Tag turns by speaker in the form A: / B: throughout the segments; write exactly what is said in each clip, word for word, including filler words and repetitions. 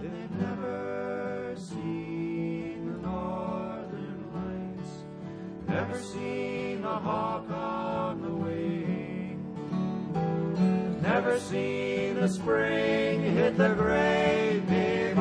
A: they've never seen the northern lights, never seen the hawk on the wing, never seen the spring hit the great big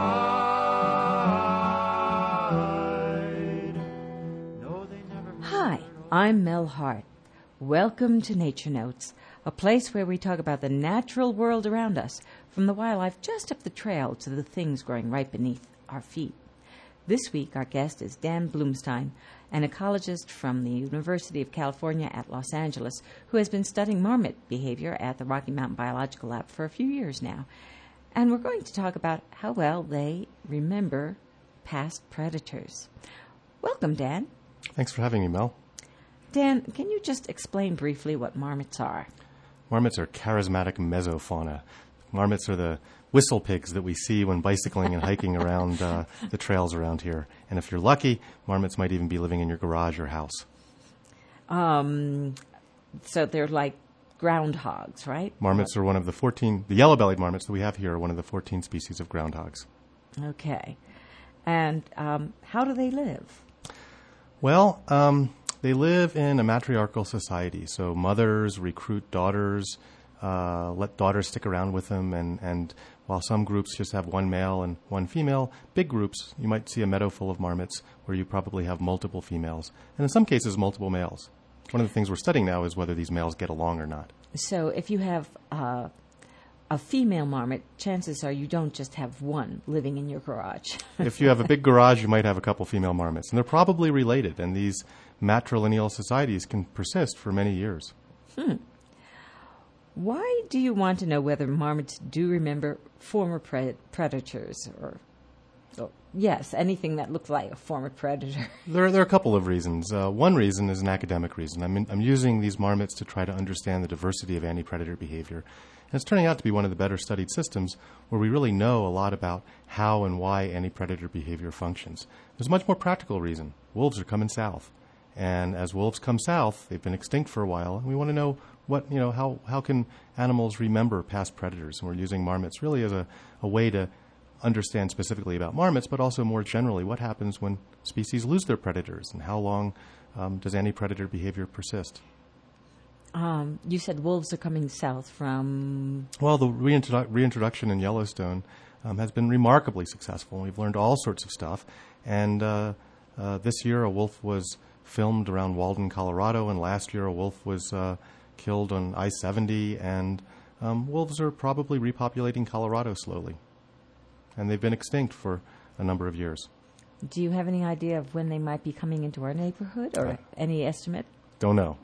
A: hide. No, they never.
B: Hi, I'm Mel Hart. Welcome to Nature Notes, a place where we talk about the natural world around us, from the wildlife just up the trail to the things growing right beneath our feet. This week, our guest is Dan Blumstein, an ecologist from the University of California at Los Angeles, who has been studying marmot behavior at the Rocky Mountain Biological Lab for a few years now. And we're going to talk about how well they remember past predators. Welcome, Dan.
C: Thanks for having me, Mel.
B: Dan, can you just explain briefly what marmots are?
C: Marmots are charismatic mesofauna. Marmots are the whistle pigs that we see when bicycling and hiking around uh, the trails around here. And if you're lucky, marmots might even be living in your garage or house.
B: Um, so they're like groundhogs, right?
C: Marmots are one of the fourteen, the yellow-bellied marmots that we have here are one of the fourteen species of groundhogs.
B: Okay. And um, how do they live?
C: Well, um, they live in a matriarchal society. So mothers recruit daughters, uh, let daughters stick around with them, and, and while some groups just have one male and one female, big groups, you might see a meadow full of marmots where you probably have multiple females, and in some cases, multiple males. One of the things we're studying now is whether these males get along or not.
B: So if you have uh, a female marmot, chances are you don't just have one living in your garage.
C: If you have a big garage, you might have a couple female marmots, and they're probably related, and these matrilineal societies can persist for many years.
B: Hmm. Why do you want to know whether marmots do remember former pre- predators or, oh, yes, anything that looks like a former predator?
C: There, there are a couple of reasons. Uh, one reason is an academic reason. I'm, in, I'm using these marmots to try to understand the diversity of anti-predator behavior. And it's turning out to be one of the better studied systems where we really know a lot about how and why anti-predator behavior functions. There's a much more practical reason. Wolves are coming south. And as wolves come south, they've been extinct for a while, and we want to know what, you know, how, how can animals remember past predators? And we're using marmots really as a, a way to understand specifically about marmots, but also more generally what happens when species lose their predators, and how long um, does anti-predator behavior persist?
B: Um, you said wolves are coming south from...
C: Well, the reintrodu- reintroduction in Yellowstone um, has been remarkably successful. We've learned all sorts of stuff. And uh, uh, this year a wolf was filmed around Walden, Colorado, and last year a wolf was uh, killed on I seventy, and um, wolves are probably repopulating Colorado slowly. And they've been extinct for a number of years.
B: Do you have any idea of when they might be coming into our neighborhood, or
C: Uh,
B: any estimate?
C: Don't know.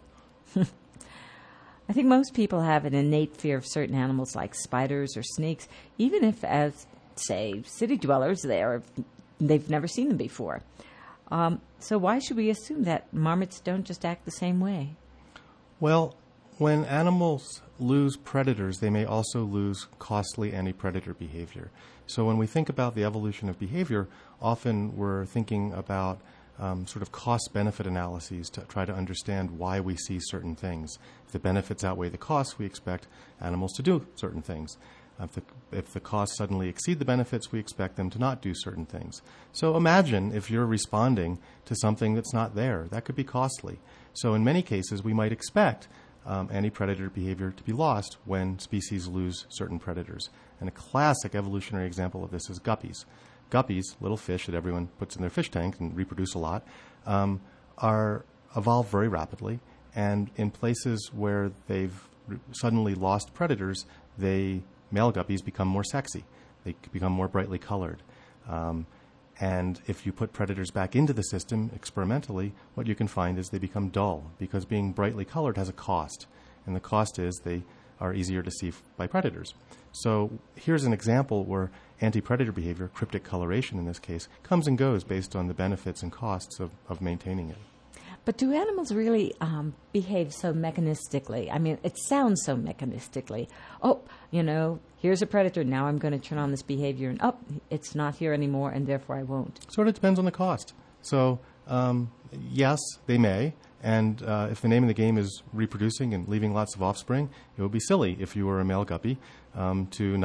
B: I think most people have an innate fear of certain animals like spiders or snakes, even if, as, say, city dwellers, they are, they've never seen them before. Um, so why should we assume that marmots don't just act the same way?
C: Well, when animals lose predators, they may also lose costly anti-predator behavior. So when we think about the evolution of behavior, often we're thinking about um, sort of cost-benefit analyses to try to understand why we see certain things. If the benefits outweigh the costs, we expect animals to do certain things. If the, if the costs suddenly exceed the benefits, we expect them to not do certain things. So imagine if you're responding to something that's not there. That could be costly. So in many cases, we might expect um, anti-predator behavior to be lost when species lose certain predators. And a classic evolutionary example of this is guppies. Guppies, little fish that everyone puts in their fish tank and reproduce a lot, um, are evolve very rapidly. And in places where they've re- suddenly lost predators, they male guppies become more sexy. They become more brightly colored. Um, and if you put predators back into the system experimentally, what you can find is they become dull, because being brightly colored has a cost. And the cost is they are easier to see f- by predators. So here's an example where anti-predator behavior, cryptic coloration in this case, comes and goes based on the benefits and costs of, of maintaining it.
B: But do animals really um, behave so mechanistically? I mean, it sounds so mechanistically. Oh, you know, here's a predator. Now I'm going to turn on this behavior, and oh, it's not here anymore, and therefore I won't.
C: Sort of depends on the cost. So, um, yes, they may. And uh, if the name of the game is reproducing and leaving lots of offspring, it would be silly if you were a male guppy um, to not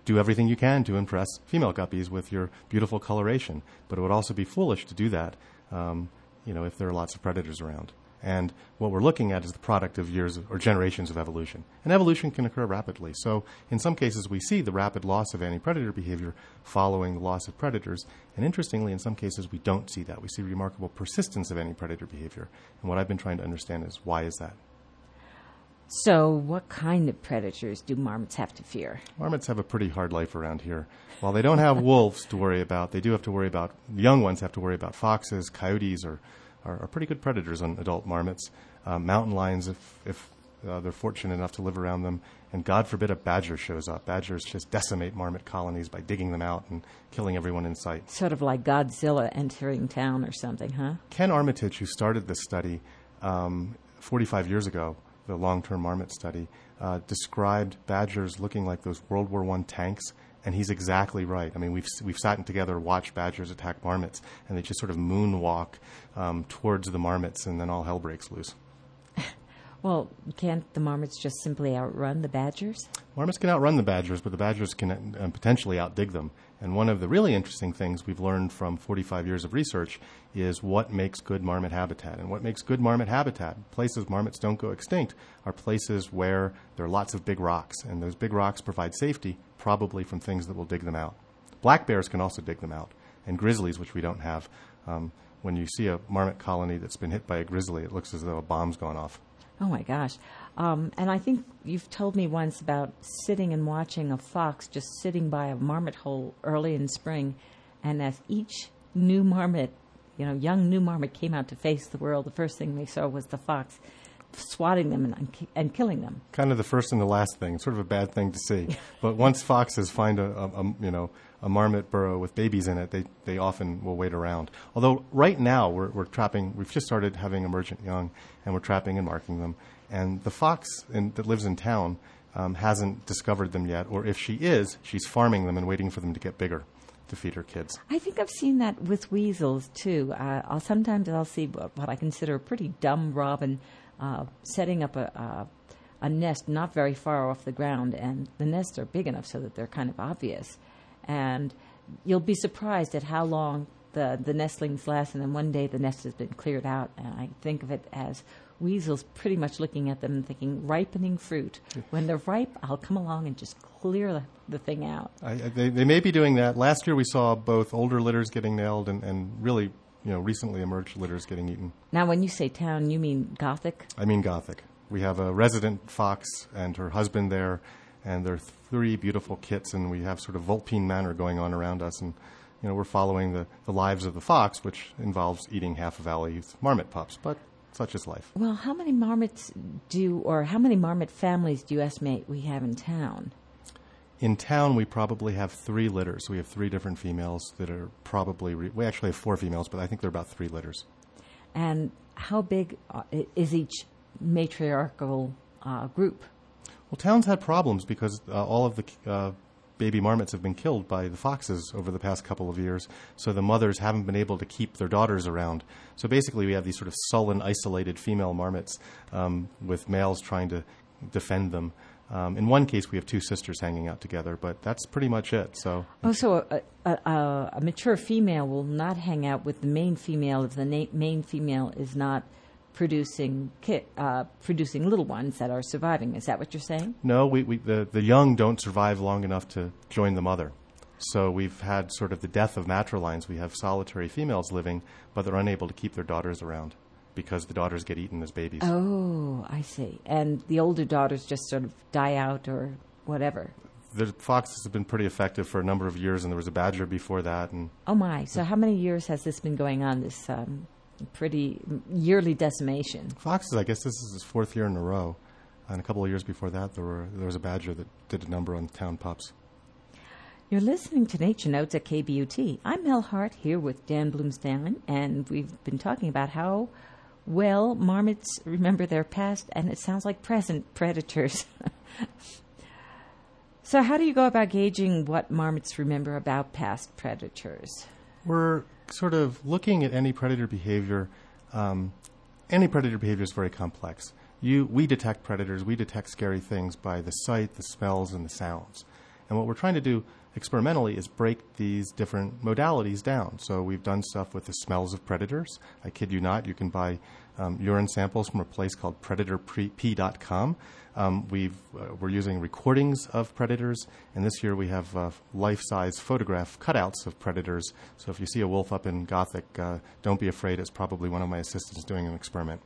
C: do everything you can to impress female guppies with your beautiful coloration. But it would also be foolish to do that, um, you know, if there are lots of predators around. And what we're looking at is the product of years of, or generations of evolution. And evolution can occur rapidly. So in some cases, we see the rapid loss of anti-predator behavior following the loss of predators. And interestingly, in some cases, we don't see that. We see remarkable persistence of anti-predator behavior. And what I've been trying to understand is, why is that?
B: So what kind of predators do marmots have to fear?
C: Marmots have a pretty hard life around here. While they don't have wolves to worry about, they do have to worry about, the young ones have to worry about foxes, coyotes, or are, are pretty good predators on adult marmots. Uh, mountain lions, if, if uh, they're fortunate enough to live around them. And God forbid a badger shows up. Badgers just decimate marmot colonies by digging them out and killing everyone in sight.
B: Sort of like Godzilla entering town or something, huh?
C: Ken Armitage, who started this study um, forty-five years ago, the long-term marmot study, uh, described badgers looking like those World War One tanks, and he's exactly right. I mean, we've we've sat together, watched badgers attack marmots, and they just sort of moonwalk um, towards the marmots, and then all hell breaks loose.
B: Well, can't the marmots just simply outrun the badgers?
C: Marmots can outrun the badgers, but the badgers can uh, potentially outdig them. And one of the really interesting things we've learned from forty-five years of research is what makes good marmot habitat. And what makes good marmot habitat, places marmots don't go extinct, are places where there are lots of big rocks. And those big rocks provide safety, probably from things that will dig them out. Black bears can also dig them out, and grizzlies, which we don't have. Um, when you see a marmot colony that's been hit by a grizzly, it looks as though a bomb's gone off.
B: Oh, my gosh. Um, and I think you've told me once about sitting and watching a fox just sitting by a marmot hole early in spring, and as each new marmot, you know, young new marmot came out to face the world, the first thing they saw was the fox swatting them and, and killing them.
C: Kind of the first and the last thing, sort of a bad thing to see. But once foxes find a, a, a you know a marmot burrow with babies in it, they, they often will wait around. Although right now we're, we're trapping, we've just started having emergent young, and we're trapping and marking them. And the fox in, that lives in town um, hasn't discovered them yet, or if she is, she's farming them and waiting for them to get bigger to feed her kids.
B: I think I've seen that with weasels too. Uh, I'll sometimes I'll see what, what I consider a pretty dumb robin uh, setting up a, a a nest not very far off the ground, and the nests are big enough so that they're kind of obvious. And you'll be surprised at how long the, the nestlings last, and then one day the nest has been cleared out. And I think of it as weasels pretty much looking at them and thinking, ripening fruit. When they're ripe, I'll come along and just clear the, the thing out.
C: I, they, they may be doing that. Last year we saw both older litters getting nailed and, and really, you know, recently emerged litters getting eaten.
B: Now, when you say town, you mean Gothic?
C: I mean Gothic. We have a resident fox and her husband there, and there are three beautiful kits, and we have sort of Vulpine Manor going on around us, and you know we're following the, the lives of the fox, which involves eating half of Valley Youth marmot pups, but such is life.
B: Well, how many marmots do, or how many marmot families do you estimate we have in town?
C: In town, we probably have three litters. We have three different females that are probably, re- we actually have four females, but I think there are about three litters.
B: And how big uh, is each matriarchal uh, group?
C: Well, town's had problems because uh, all of the uh, baby marmots have been killed by the foxes over the past couple of years, so the mothers haven't been able to keep their daughters around. So basically we have these sort of sullen, isolated female marmots um, with males trying to defend them. Um, in one case, we have two sisters hanging out together, but that's pretty much it. So,
B: oh, so a, a, a, a mature female will not hang out with the main female if the na- main female is not producing ki- uh, producing little ones that are surviving. Is that what you're saying?
C: No, we, we the, the young don't survive long enough to join the mother. So we've had sort of the death of matrilines. We have solitary females living, but they're unable to keep their daughters around because the daughters get eaten as babies.
B: Oh, I see. And the older daughters just sort of die out or whatever.
C: The foxes have been pretty effective for a number of years, and there was a badger before that. And
B: oh, my. So how many years has this been going on, this um, pretty yearly decimation?
C: Foxes, I guess this is his fourth year in a row. And a couple of years before that, there were there was a badger that did a number on town pups.
B: You're listening to Nature Notes at K B U T. I'm Mel Hart here with Dan Bloomstein, and we've been talking about how well marmots remember their past, and it sounds like present predators. So how do you go about gauging what marmots remember about past predators?
C: We're sort of looking at any predator behavior. Um, any predator behavior is very complex. You, we detect predators, we detect scary things by the sight, the smells, and the sounds. And what we're trying to do experimentally is break these different modalities down. So we've done stuff with the smells of predators. I kid you not, you can buy um, urine samples from a place called predator p dot com. Um, we've, uh, we're using recordings of predators, and this year we have uh, life-size photograph cutouts of predators. So if you see a wolf up in Gothic, uh, don't be afraid. It's probably one of my assistants doing an experiment.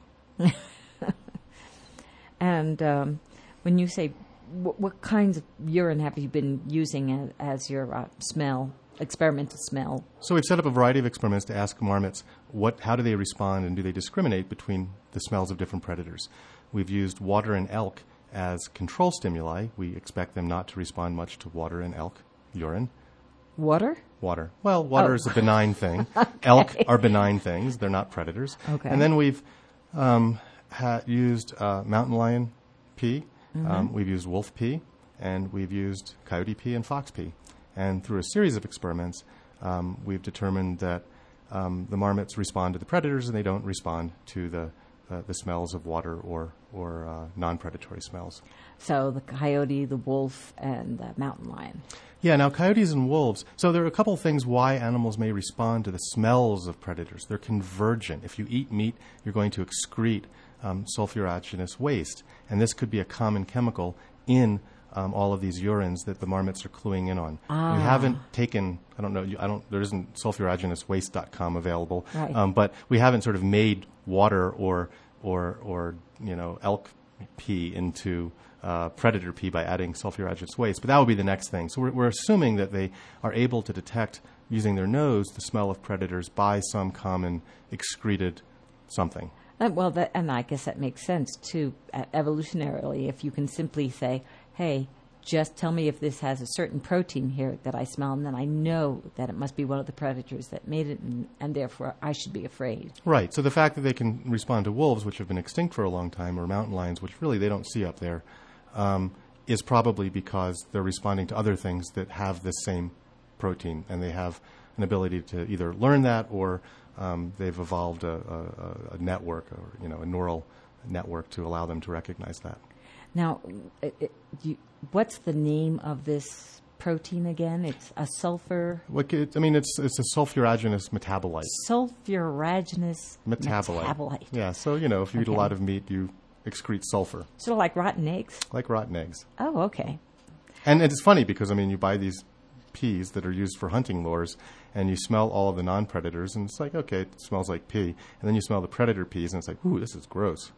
B: And um, when you say, wh- what kinds of urine have you been using as, as your uh, smell, experimental smell?
C: So we've set up a variety of experiments to ask marmots what, how do they respond and do they discriminate between the smells of different predators. We've used water and elk as control stimuli. We expect them not to respond much to water and elk urine.
B: Water?
C: Water. Well, water
B: Oh.
C: is a benign thing.
B: Okay.
C: Elk are benign things. They're not predators.
B: Okay.
C: And then we've um, ha- used uh, mountain lion pee.
B: Mm-hmm.
C: Um, we've used wolf pee. And we've used coyote pee and fox pee. And through a series of experiments, um, we've determined that um, the marmots respond to the predators and they don't respond to the uh, the smells of water or, or uh, non-predatory smells.
B: So the coyote, the wolf, and the mountain lion.
C: Yeah, now coyotes and wolves. So there are a couple of things why animals may respond to the smells of predators. They're convergent. If you eat meat, you're going to excrete um, sulfuraginous waste. And this could be a common chemical in um, all of these urines that the marmots are cluing in on.
B: Ah.
C: We haven't taken, I don't know, you- I don't. There isn't sulfuraginous waste dot com available.
B: Right.
C: Um, but we haven't sort of made water or, or, or you know, elk pee into uh, predator pee by adding sulfuraginous waste. But that would be the next thing. So we're, we're assuming that they are able to detect, using their nose, the smell of predators by some common excreted something.
B: Uh, well, that, and I guess that makes sense, too, uh, evolutionarily, if you can simply say, hey, just tell me if this has a certain protein here that I smell, and then I know that it must be one of the predators that made it, and, and therefore I should be afraid.
C: Right. So the fact that they can respond to wolves, which have been extinct for a long time, or mountain lions, which really they don't see up there, um, is probably because they're responding to other things that have this same protein, and they have an ability to either learn that or um, they've evolved a, a, a network, or you know, a neural network to allow them to recognize that.
B: Now, it, it, you, what's the name of this protein again? It's a sulfur...
C: What, it, I mean, it's it's a sulfuraginous metabolite.
B: Sulfuraginous
C: Metabolite.
B: metabolite.
C: Yeah. So you know, if you eat a
B: Okay.
C: lot of meat, you excrete sulfur,
B: Sort of like rotten eggs.
C: like rotten eggs.
B: Oh, okay.
C: And it's funny because, I mean, you buy these peas that are used for hunting lures, and you smell all of the non-predators, and it's like, okay, it smells like pea. And then you smell the predator peas, and it's like, ooh, this is gross.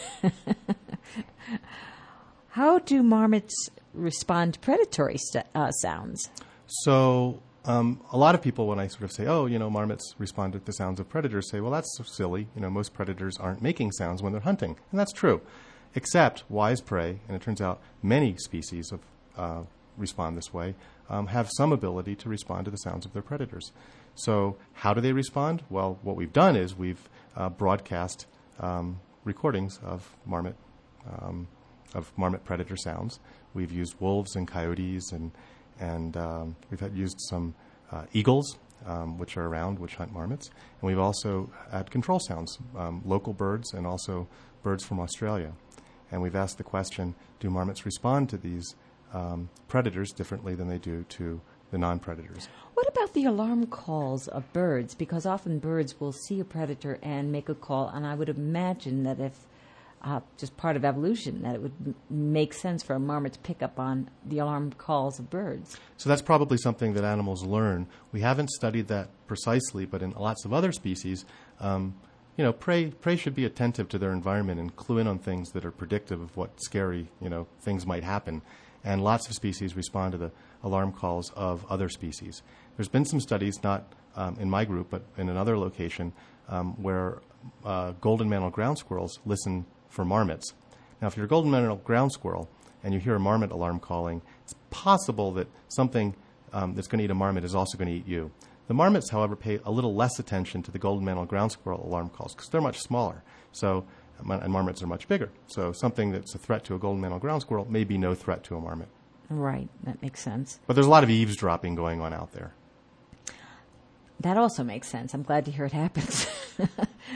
B: How do marmots respond to predatory st- uh, sounds?
C: So um, a lot of people, when I sort of say, oh, you know, marmots respond to the sounds of predators, say, well, that's so silly. You know, most predators aren't making sounds when they're hunting. And that's true, except wise prey, and it turns out many species of uh, respond this way, um, have some ability to respond to the sounds of their predators. So how do they respond? Well, what we've done is we've uh, broadcast um, recordings of marmot um, of marmot predator sounds. We've used wolves and coyotes, and and um, we've had used some uh, eagles, um, which are around, which hunt marmots. And we've also had control sounds, um, local birds and also birds from Australia. And we've asked the question, do marmots respond to these um, predators differently than they do to the non-predators?
B: What about the alarm calls of birds? Because often birds will see a predator and make a call, and I would imagine that if uh, just part of evolution, that it would m- make sense for a marmot to pick up on the alarm calls of birds.
C: So that's probably something that animals learn. We haven't studied that precisely, but in lots of other species, um, you know, prey prey should be attentive to their environment and clue in on things that are predictive of what scary, you know, things might happen. And lots of species respond to the alarm calls of other species. There's been some studies, not um, in my group, but in another location, um, where uh, golden mantle ground squirrels listen for marmots. Now, if you're a golden mantle ground squirrel and you hear a marmot alarm calling, it's possible that something um, that's going to eat a marmot is also going to eat you. The marmots, however, pay a little less attention to the golden mantle ground squirrel alarm calls because they're much smaller. So, and marmots are much bigger. So something that's a threat to a golden mantle ground squirrel may be no threat to a marmot.
B: Right, that makes sense.
C: But there's a lot of eavesdropping going on out there.
B: That also makes sense. I'm glad to hear it happens.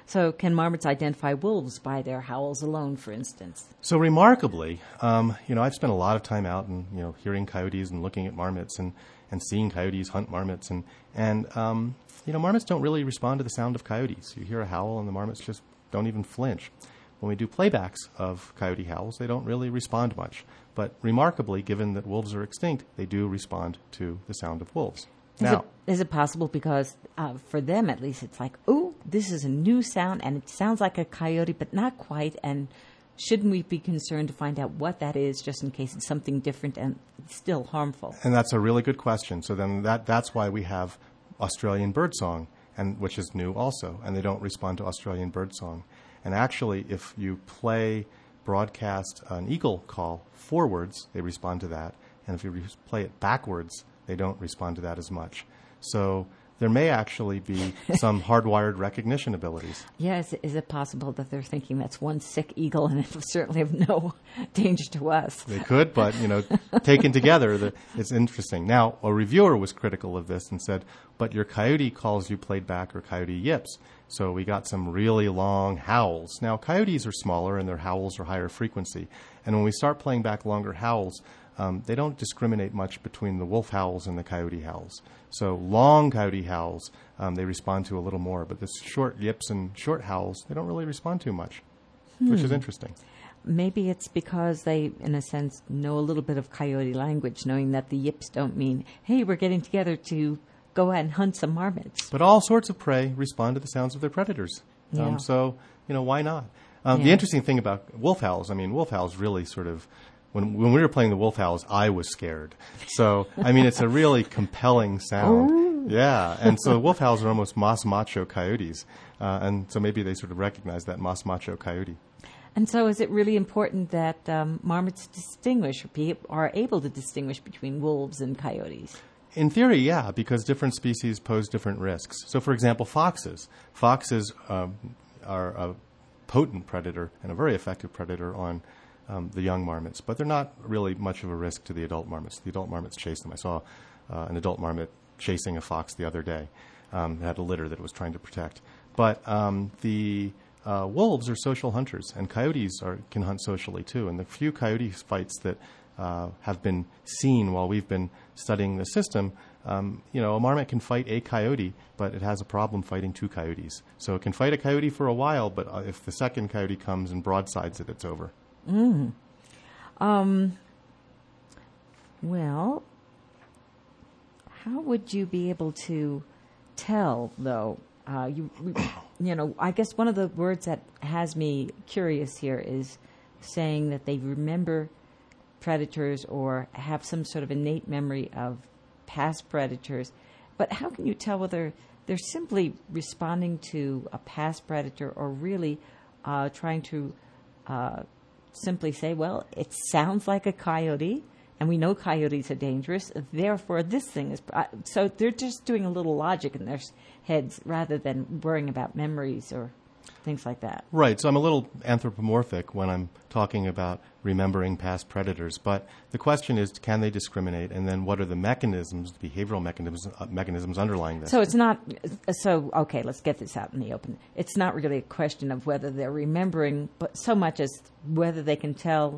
B: So can marmots identify wolves by their howls alone, for instance?
C: So remarkably, um, you know, I've spent a lot of time out and, you know, hearing coyotes and looking at marmots and, and seeing coyotes hunt marmots. And, and um, you know, marmots don't really respond to the sound of coyotes. You hear a howl and the marmots just don't even flinch. When we do playbacks of coyote howls, they don't really respond much. But remarkably, given that wolves are extinct, they do respond to the sound of wolves.
B: Is,
C: Now,
B: it, is it possible because uh, for them at least it's like, oh, this is a new sound and it sounds like a coyote but not quite, and shouldn't we be concerned to find out what that is just in case it's something different and still harmful?
C: and that's a really good question. So then that, that's why we have Australian birdsong, and which is new also, and they don't respond to Australian birdsong. And actually, if you play, broadcast an eagle call forwards, they respond to that. And if you re- play it backwards, they don't respond to that as much. So there may actually be some hardwired recognition abilities.
B: Yeah, is, is it possible that they're thinking that's one sick eagle and it was certainly of no danger to us?
C: They could, but, you know, taken together, the, it's interesting. Now, a reviewer was critical of this and said, but your coyote calls you played back or coyote yips. So we got some really long howls. Now, coyotes are smaller and their howls are higher frequency. And when we start playing back longer howls, um, they don't discriminate much between the wolf howls and the coyote howls. So long coyote howls, um, they respond to a little more. But the short yips and short howls, they don't really respond to much, hmm. which is interesting.
B: Maybe it's because they, in a sense, know a little bit of coyote language, knowing that the yips don't mean, hey, we're getting together to go out and hunt some marmots.
C: But all sorts of prey respond to the sounds of their predators.
B: Yeah.
C: Um, so, you know, why not? Um,
B: Yeah.
C: The interesting thing about wolf howls, I mean, wolf howls really sort of, when when we were playing the wolf howls, I was scared. So, I mean, it's a really compelling sound. Yeah, and so wolf howls are almost mas macho coyotes. Uh, and so maybe they sort of recognize that mas macho coyote.
B: And so is it really important that um, marmots distinguish, or be, are able to distinguish between wolves and coyotes?
C: In theory, yeah, because different species pose different risks. So, for example, foxes. Foxes um, are a potent predator and a very effective predator on um, the young marmots, but they're not really much of a risk to the adult marmots. The adult marmots chase them. I saw uh, an adult marmot chasing a fox the other day. Um, it had a litter that it was trying to protect. But um, the uh, wolves are social hunters, and coyotes are, can hunt socially too. And the few coyote fights that Uh, have been seen while we've been studying the system, um, you know, a marmot can fight a coyote, but it has a problem fighting two coyotes. So it can fight a coyote for a while, but uh, if the second coyote comes and broadsides it, it's over.
B: Mm. Um, well, how would you be able to tell, though? Uh, you, you know, I guess one of the words that has me curious here is saying that they remember predators or have some sort of innate memory of past predators. But how can you tell whether they're simply responding to a past predator or really uh, trying to uh, simply say, well, it sounds like a coyote, and we know coyotes are dangerous, therefore this thing is... Uh, so they're just doing a little logic in their heads rather than worrying about memories or things like that.
C: Right. So I'm a little anthropomorphic when I'm talking about remembering past predators. But the question is, can they discriminate? And then what are the mechanisms, the behavioral mechanisms, uh, mechanisms underlying this?
B: So it's not, so, okay, let's get this out in the open. It's not really a question of whether they're remembering, but so much as whether they can tell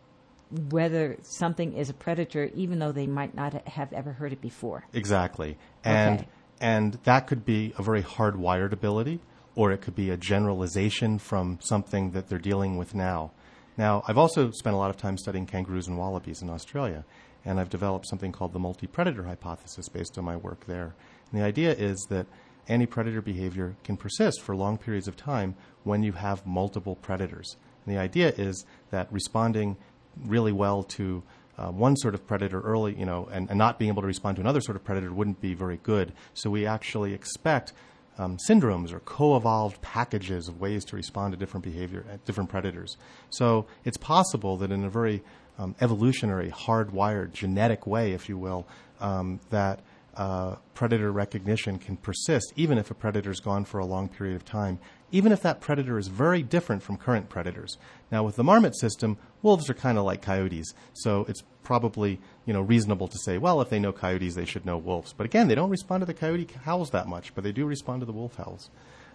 B: whether something is a predator, even though they might not have ever heard it before.
C: Exactly. And,
B: Okay.
C: and that could be a very hardwired ability, or it could be a generalization from something that they're dealing with now. Now, I've also spent a lot of time studying kangaroos and wallabies in Australia, and I've developed something called the multi-predator hypothesis based on my work there. And the idea is that anti-predator behavior can persist for long periods of time when you have multiple predators. And the idea is that responding really well to uh, one sort of predator early, you know, and, and not being able to respond to another sort of predator wouldn't be very good. So we actually expect Um, syndromes or co-evolved packages of ways to respond to different behavior at different predators. So it's possible that in a very um, evolutionary, hardwired, genetic way, if you will, um, that uh, predator recognition can persist even if a predator's gone for a long period of time, even if that predator is very different from current predators. Now, with the marmot system, wolves are kind of like coyotes, so it's probably, you know, reasonable to say, well, if they know coyotes, they should know wolves. But again, they don't respond to the coyote howls that much, but they do respond to the wolf howls.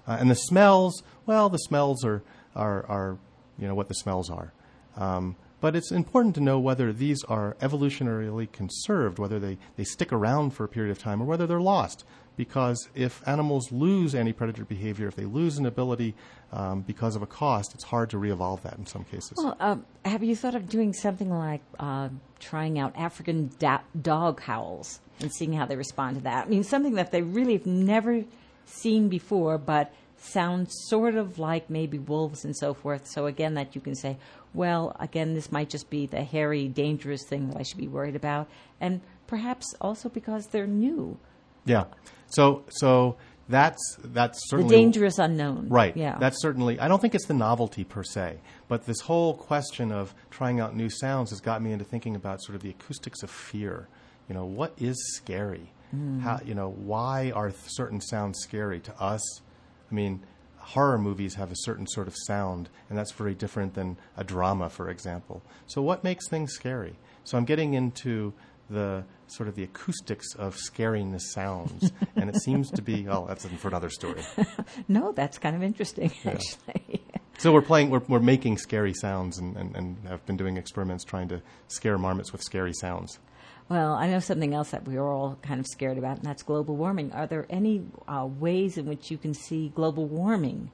C: Uh, and the smells, well, the smells are, are, are you know, what the smells are. Um, but it's important to know whether these are evolutionarily conserved, whether they, they stick around for a period of time, or whether they're lost. Because if animals lose anti-predator behavior, if they lose an ability um, because of a cost, it's hard to re-evolve that in some cases.
B: Well, um, have you thought of doing something like uh, trying out African da- dog howls and seeing how they respond to that? I mean, something that they really have never seen before, but sounds sort of like maybe wolves and so forth. So again, that you can say, well, again, this might just be the hairy, dangerous thing that I should be worried about. And perhaps also because they're new.
C: Yeah. So so that's that's
B: The
C: certainly
B: dangerous unknown.
C: right.
B: Yeah.
C: That's certainly. I don't think it's the novelty per se, but this whole question of trying out new sounds has got me into thinking about sort of the acoustics of fear. You know, what is scary?
B: Mm.
C: How you know why are certain sounds scary to us? I mean, horror movies have a certain sort of sound, and that's very different than a drama, for example. So what makes things scary? So I'm getting into the sort of the acoustics of scaring the sounds, and it seems to be, oh, that's for another story.
B: No, that's kind of interesting,
C: Yeah.
B: actually.
C: So we're playing, we're, we're making scary sounds, and, and, and have been doing experiments trying to scare marmots with scary sounds.
B: Well, I know something else that we are all kind of scared about, and that's global warming. Are there any uh, ways in which you can see global warming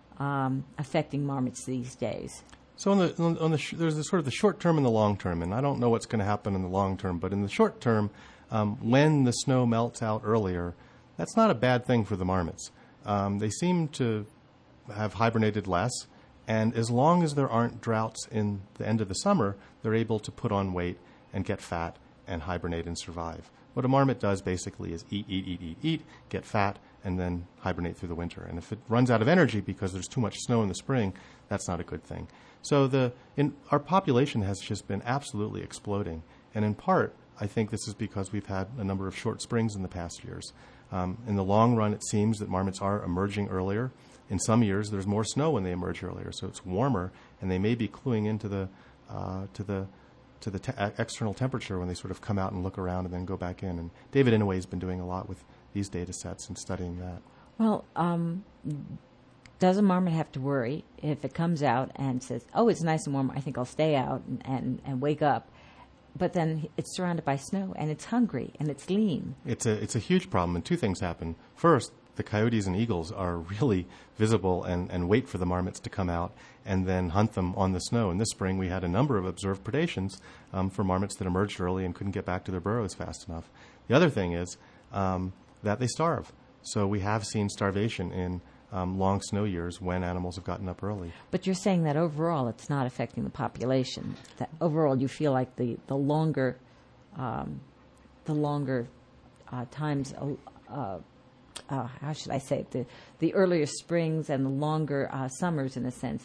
B: um, affecting marmots these days?
C: So on the, on, on the sh- there's the sort of the short term and the long term, and I don't know what's going to happen in the long term, but in the short term, um, when the snow melts out earlier, that's not a bad thing for the marmots. Um, they seem to have hibernated less, and as long as there aren't droughts in the end of the summer, they're able to put on weight and get fat and hibernate and survive. What a marmot does basically is eat, eat, eat, eat, eat, get fat, and then hibernate through the winter. And if it runs out of energy because there's too much snow in the spring, that's not a good thing. So the in, our population has just been absolutely exploding. And in part, I think this is because we've had a number of short springs in the past years. Um, in the long run, it seems that marmots are emerging earlier. In some years, there's more snow when they emerge earlier, so it's warmer, and they may be cluing into the uh, to the to the te- external temperature when they sort of come out and look around and then go back in. And David Inouye has been doing a lot with these data sets and studying that.
B: Well, um, does a marmot have to worry if it comes out and says, oh, it's nice and warm, I think I'll stay out and, and, and wake up, but then it's surrounded by snow and it's hungry and it's lean?
C: It's a it's a huge problem, and two things happen. First, the coyotes and eagles are really visible and, and wait for the marmots to come out and then hunt them on the snow. And this spring, we had a number of observed predations um, for marmots that emerged early and couldn't get back to their burrows fast enough. The other thing is um, that they starve. So we have seen starvation in um, long snow years when animals have gotten up early.
B: But you're saying that overall it's not affecting the population. That overall you feel like the, the longer um, the longer uh, times, uh, uh, how should I say it, the, the earlier springs and the longer uh, summers, in a sense,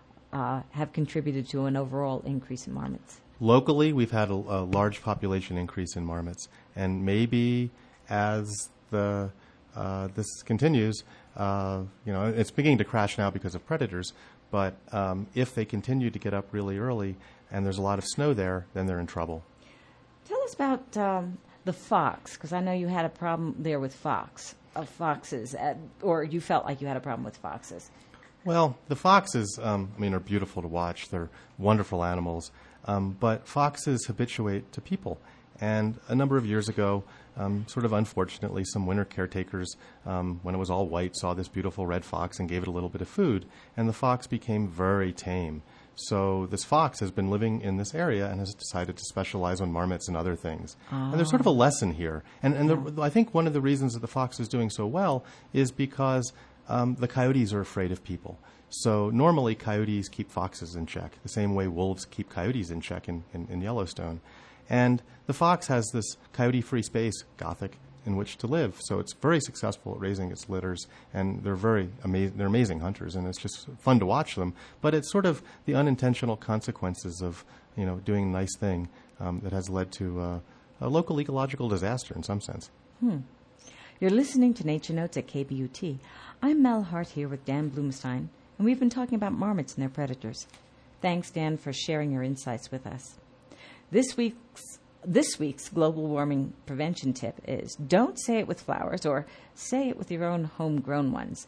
B: uh, have contributed to an overall increase in marmots.
C: Locally, we've had a, a large population increase in marmots, and maybe as the uh, this continues, uh, you know, it's beginning to crash now because of predators. But um, if they continue to get up really early and there's a lot of snow there, then they're in trouble.
B: Tell us about um, the fox, because I know you had a problem there with fox, of foxes, uh, or you felt like you had a problem with foxes.
C: Well, the foxes, um, I mean, are beautiful to watch. They're wonderful animals. Um, but foxes habituate to people. And a number of years ago, um, sort of unfortunately, some winter caretakers, um, when it was all white, saw this beautiful red fox and gave it a little bit of food. And the fox became very tame. So this fox has been living in this area and has decided to specialize on marmots and other things. And there's sort of a lesson here. And, and the, I think one of the reasons that the fox is doing so well is because um, the coyotes are afraid of people. So normally coyotes keep foxes in check, the same way wolves keep coyotes in check in, in, in Yellowstone. And the fox has this coyote-free space, Gothic, in which to live. So it's very successful at raising its litters, and they're very amazing. They're amazing hunters, and it's just fun to watch them. But it's sort of the unintentional consequences of, you know, doing a nice thing um, that has led to uh, a local ecological disaster in some sense.
B: Hmm. You're listening to Nature Notes at K B U T. I'm Mel Hart here with Dan Blumstein, and we've been talking about marmots and their predators. Thanks, Dan, for sharing your insights with us. This week's This week's global warming prevention tip is don't say it with flowers or say it with your own homegrown ones.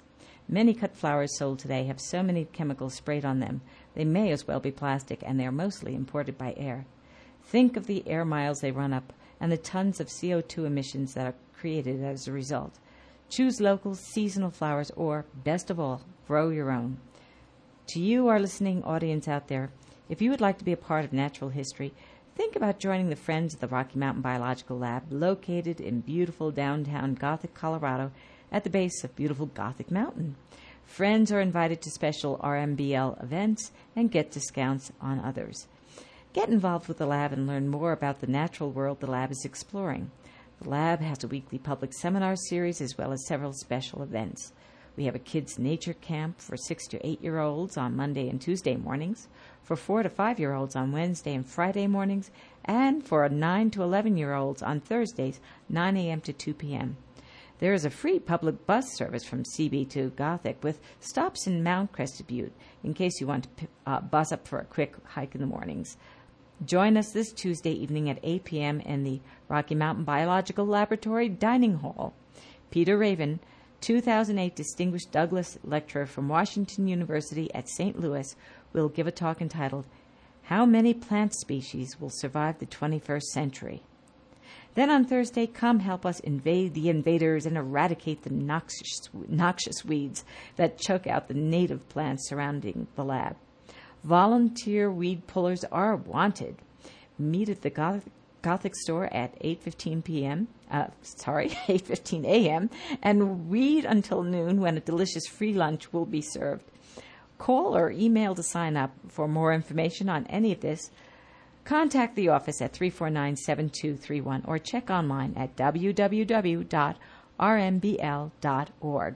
B: Many cut flowers sold today have so many chemicals sprayed on them, they may as well be plastic, and they are mostly imported by air. Think of the air miles they run up and the tons of C O two emissions that are created as a result. Choose local, seasonal flowers, or, best of all, grow your own. To you, our listening audience out there, if you would like to be a part of natural history, think about joining the Friends of the Rocky Mountain Biological Lab, located in beautiful downtown Gothic, Colorado, at the base of beautiful Gothic Mountain. Friends are invited to special R M B L events and get discounts on others. Get involved with the lab and learn more about the natural world the lab is exploring. The lab has a weekly public seminar series as well as several special events. We have a kids' nature camp for six to eight-year-olds on Monday and Tuesday mornings, for four to five-year-olds on Wednesday and Friday mornings, and for nine to eleven-year-olds on Thursdays, nine a.m. to two p.m. There is a free public bus service from C B to Gothic with stops in Mount Crested Butte in case you want to uh, bus up for a quick hike in the mornings. Join us this Tuesday evening at eight p.m. in the Rocky Mountain Biological Laboratory Dining Hall. Peter Raven, two thousand eight Distinguished Douglas Lecturer from Washington University at Saint Louis, will give a talk entitled, How Many Plant Species Will Survive the twenty-first Century? Then on Thursday, come help us invade the invaders and eradicate the noxious, noxious weeds that choke out the native plants surrounding the lab. Volunteer weed pullers are wanted. Meet at the Gothic, Gothic store at eight fifteen p.m. Uh, sorry, eight fifteen a.m. and read until noon when a delicious free lunch will be served. Call or email to sign up. For more information on any of this, contact the office at three four nine, seven two three one or check online at w w w dot r m b l dot org.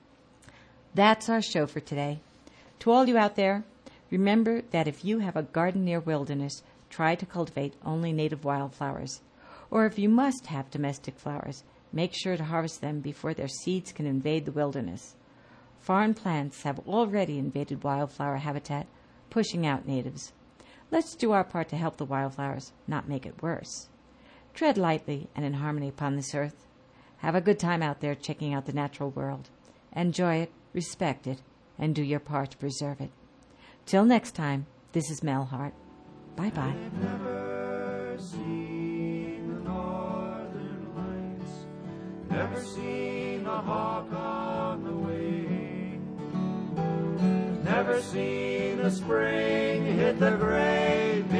B: That's our show for today. To all you out there, remember that if you have a garden near wilderness, try to cultivate only native wildflowers. Or if you must have domestic flowers, make sure to harvest them before their seeds can invade the wilderness. Foreign plants have already invaded wildflower habitat, pushing out natives. Let's do our part to help the wildflowers, not make it worse. Tread lightly and in harmony upon this earth. Have a good time out there checking out the natural world. Enjoy it, respect it, and do your part to preserve it. Till next time, this is Mel Hart. Bye-bye.
A: They've never seen the northern lights, never seen a hawk on the wing, never seen the spring hit the gray